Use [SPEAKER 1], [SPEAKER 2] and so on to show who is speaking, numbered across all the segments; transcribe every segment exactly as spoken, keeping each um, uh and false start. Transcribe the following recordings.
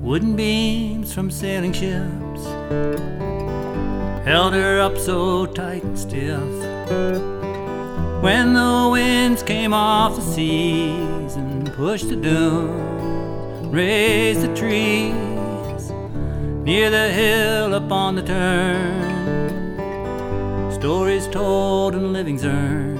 [SPEAKER 1] Wooden beams from sailing ships held her up so tight and stiff. When the winds came off the seas and pushed the dunes, raised the trees near the hill upon the turn, stories told and livings earned.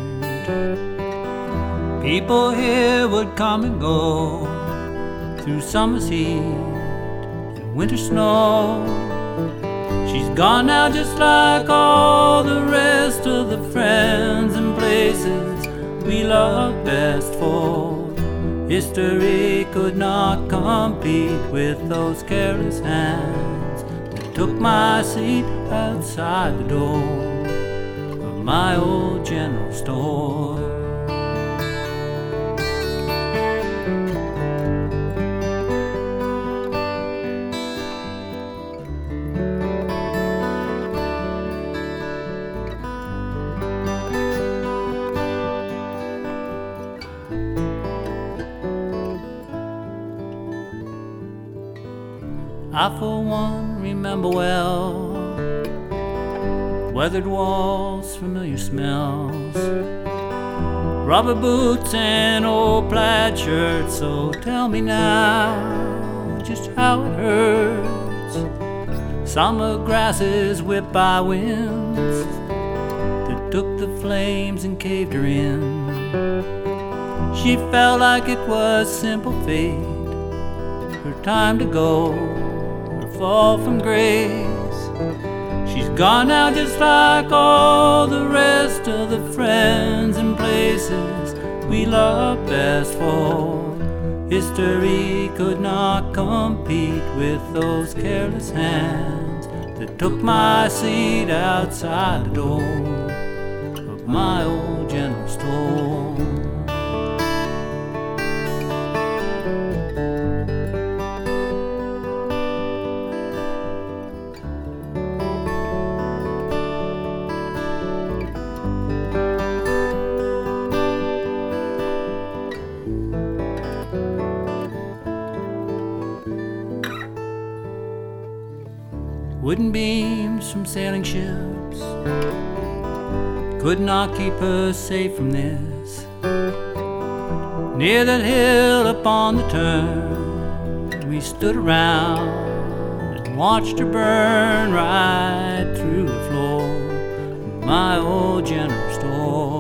[SPEAKER 1] People here would come and go through summer's heat and winter snow. She's gone now just like all the rest of the friends and places we love best, for history could not compete with those careless hands that took my seat outside the door of my old general store. I for one remember well weathered walls, familiar smells, rubber boots and old plaid shirts. So tell me now just how it hurts. Summer grasses whipped by winds that took the flames and caved her in. She felt like it was simple fate, her time to go, fall from grace. She's gone now just like all the rest of the friends and places we love best, for history could not compete with those careless hands that took my seat outside the door of my old general store. Wooden beams from sailing ships could not keep her safe from this. Near that hill upon the turn, we stood around and watched her burn right through the floor of my old general store.